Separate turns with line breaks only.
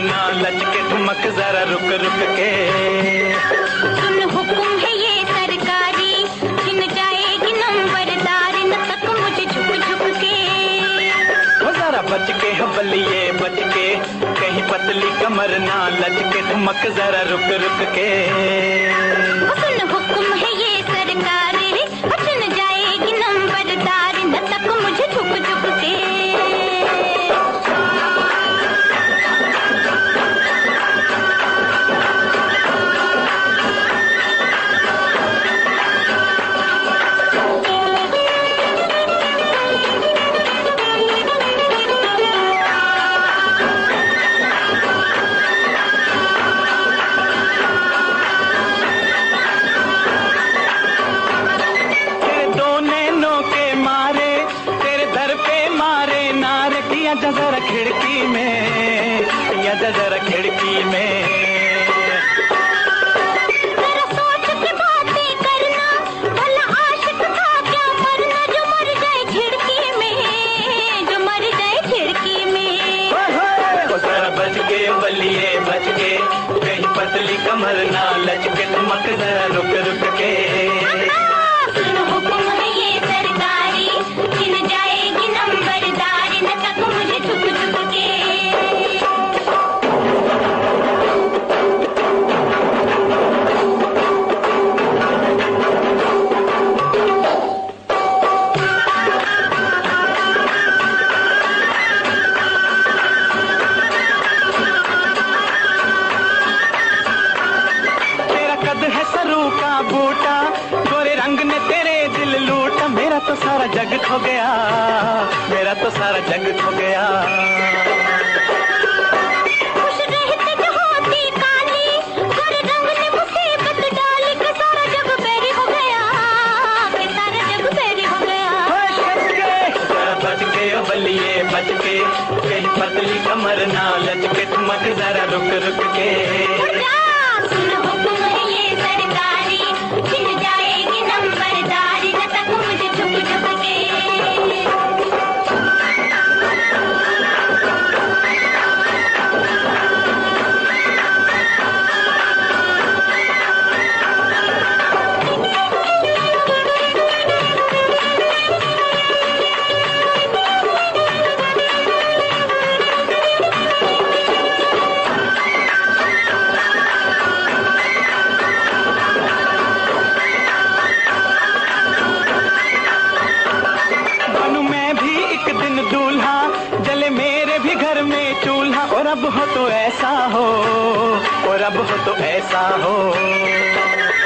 ना लचके ठुमक जरा रुक रुक के।
सुन हुक्म है ये सरकारी, छिन जाएगी नंबरदार न तक मुझे झुक झुक के।
वो जरा बच के बलिए बच के, कहीं पतली कमर ना लचके ठुमक जरा रुक रुक के।
सुन हुक्म है ये सरकारी, छिन जाएगी नंबरदार न तक मुझे झुक झुक के।
जरा खिड़की में, या जरा खिड़की में।
जरा सोच के बातें करना, भला आशिक था क्या मरना, जो मर जाए खिड़की में, जो मर जाए खिड़की में।
वो जरा बच के बलिए बच के, कहीं पतली कमर ना लचके ठुमक जरा रुक रुक के।
सुन हुक्म है ये सरकारी, छिन जाएगी नंबरदार न तक मुझे झुक झुक के।
तेरा कद है सरू का बूटा, गोरे रंग ने तेरे दिल लूटा। मेरा तो सारा जग खो गया, मेरा तो सारा जग खो गया।
खुश रहते जो होती काली, गोरे रंग ने मुसीबत डाली कि सारा जग फेरी हो गया, कि सारा जग फेरी हो गया।
जरा बच के बलिए बच के, कहीं पतली कमर ना लचके ठुमक जरा रुक रुक के।
सुन हुक्म है ये सरकारी, छिन जाएगी नंबरदार न तक मुझे झुक झुक के। बनूं मैं भी एक दिन दूल्हा, जले मेरे भी घर में चूल्हा। और अब हो तो ऐसा हो, और अब हो तो ऐसा हो।